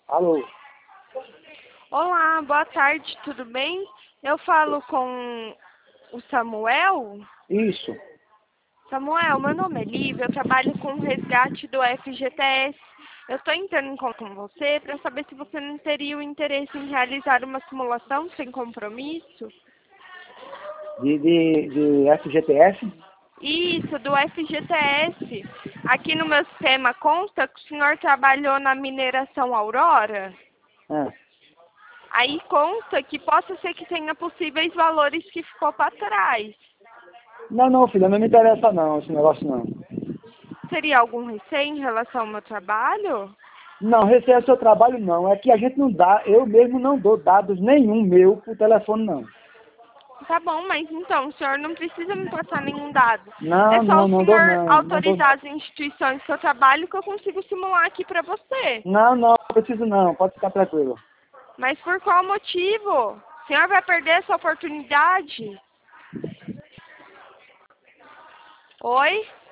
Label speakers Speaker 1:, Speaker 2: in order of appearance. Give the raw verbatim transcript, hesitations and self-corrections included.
Speaker 1: Alô?
Speaker 2: Olá, boa tarde, tudo bem? Eu falo com o Samuel.
Speaker 1: Isso.
Speaker 2: Samuel, meu nome é Lívia, eu trabalho com o resgate do F G T S. Eu estou entrando em contato com você para saber se você não teria o interesse em realizar uma simulação sem compromisso.
Speaker 1: De, de, de F G T S?
Speaker 2: Isso, do F G T S. Aqui no meu sistema consta que o senhor trabalhou na mineração Aurora.
Speaker 1: Ah.
Speaker 2: Aí consta que possa ser que tenha possíveis valores que ficou para trás.
Speaker 1: Não, não, filha, não me interessa não, esse negócio não.
Speaker 2: Teria algum receio em relação ao meu trabalho?
Speaker 1: Não, receber o seu trabalho não. É que a gente não dá, eu mesmo não dou dados nenhum meu por telefone não.
Speaker 2: Tá bom, mas então, o senhor não precisa me passar nenhum dado. É
Speaker 1: Não,
Speaker 2: só
Speaker 1: não,
Speaker 2: o
Speaker 1: não dou
Speaker 2: senhor
Speaker 1: não. Não dou.
Speaker 2: autorizar as instituições que eu trabalho que eu consigo simular aqui para você.
Speaker 1: Não, não, não preciso não, pode ficar tranquilo.
Speaker 2: Mas por qual motivo? O senhor vai perder essa oportunidade? Oi?